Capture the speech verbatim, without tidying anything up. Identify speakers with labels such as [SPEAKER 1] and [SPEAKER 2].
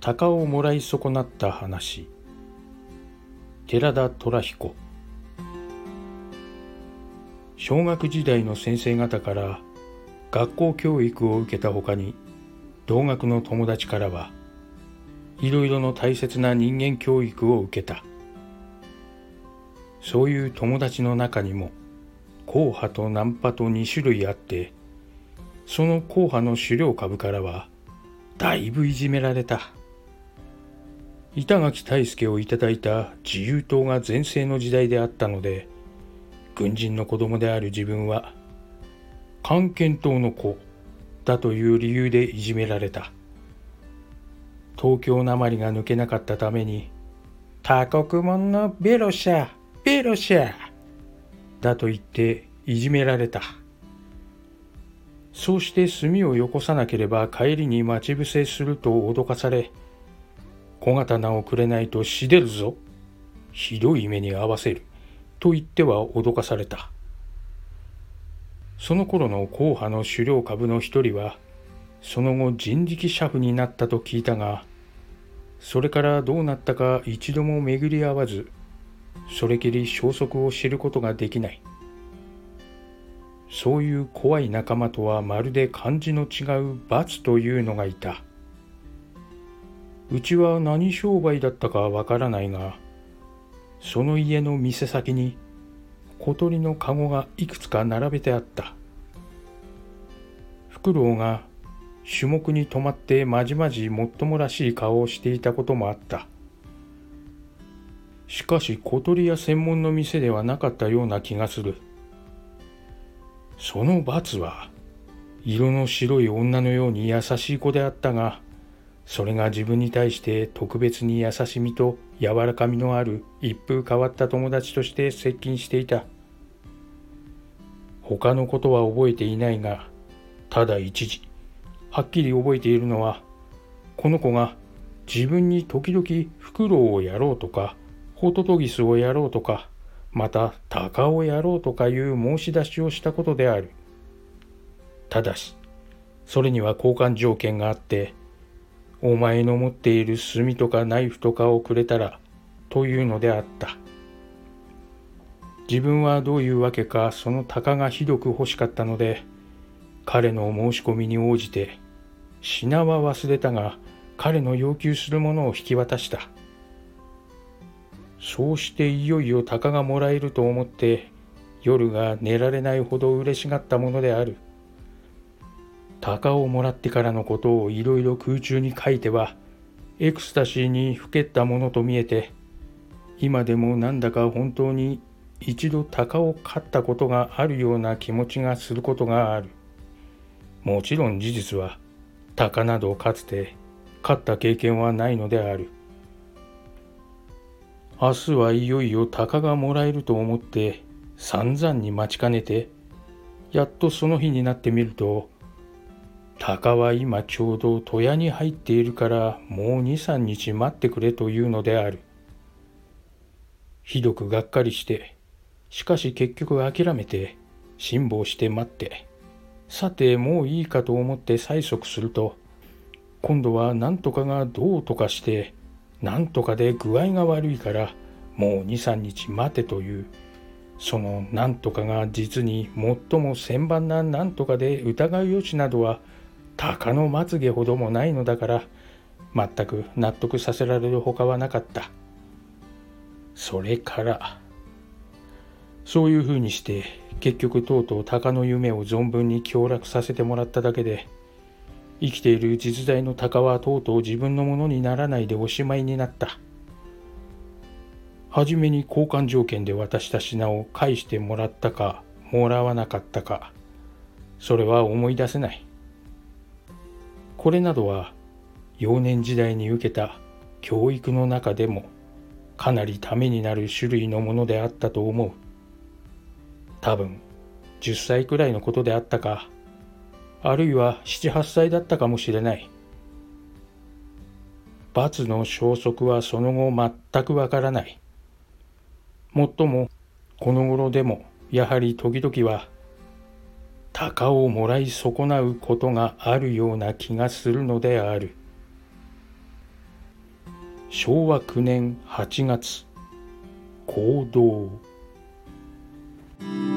[SPEAKER 1] 鷹をもらい損なった話。寺田虎彦。小学時代の先生方から学校教育を受けたほかに、同学の友達からはいろいろの大切な人間教育を受けた。そういう友達の中にも硬派と軟派とに種類あって、その硬派の狩猟株からはだいぶいじめられた。板垣退助をいただいた自由党が全盛の時代であったので、軍人の子供である自分は漢検党の子だという理由でいじめられた。東京なまりが抜けなかったために、他国門のベロシャベロシャだと言っていじめられた。そうして炭をよこさなければ帰りに待ち伏せすると脅かされ、小刀をくれないと死出るぞ、ひどい目に遭わせると言っては脅かされた。その頃の硬派の狩猟株の一人はその後人力車夫になったと聞いたが、それからどうなったか一度も巡り合わず、それきり消息を知ることができない。そういう怖い仲間とはまるで感じの違う罰というのがいた。うちは何商売だったかわからないが、その家の店先に小鳥のかごがいくつか並べてあった。フクロウが樹木に止まってまじまじもっともらしい顔をしていたこともあった。しかし小鳥屋専門の店ではなかったような気がする。その罰は色の白い女のように優しい子であったが、それが自分に対して特別に優しみと柔らかみのある一風変わった友達として接近していた。他のことは覚えていないが、ただ一時はっきり覚えているのは、この子が自分に時々フクロウをやろうとかホトトギスをやろうとか、また鷹をやろうとかいう申し出しをしたことである。ただしそれには交換条件があって、お前の持っている炭とかナイフとかをくれたらというのであった。自分はどういうわけかその鷹がひどく欲しかったので、彼の申し込みに応じて、品は忘れたが彼の要求するものを引き渡した。そうしていよいよ鷹がもらえると思って夜が寝られないほど嬉しがったものである。鷹をもらってからのことをいろいろ空中に書いてはエクスタシーにふけったものと見えて、今でもなんだか本当に一度鷹を飼ったことがあるような気持ちがすることがある。もちろん事実は鷹などかつて飼った経験はないのである。明日はいよいよ鷹がもらえると思って散々に待ちかねて、やっとその日になってみると、鷹は今ちょうど戸屋に入っているからもう二三日待ってくれというのである。ひどくがっかりして、しかし結局諦めて辛抱して待って、さてもういいかと思って催促すると、今度は何とかがどうとかして何とかで具合が悪いからもう二三日待てという、その何とかが実に最も千万な何とかで疑う余地などは鷹のまつげほどもないのだから、全く納得させられるほかはなかった。それからそういうふうにして結局とうとう鷹の夢を存分に享楽させてもらっただけで、生きている実在の鷹はとうとう自分のものにならないでおしまいになった。はじめに交換条件で渡した品を返してもらったかもらわなかったか、それは思い出せない。これなどは幼年時代に受けた教育の中でもかなりためになる種類のものであったと思う。多分じゅっさいくらいのことであったか、あるいはなな、はっさいだったかもしれない。罰の消息はその後全くわからない。もっともこの頃でもやはり時々は鷹をもらい損なうことがあるような気がするのである。 しょうわきゅうねんはちがつ、行動。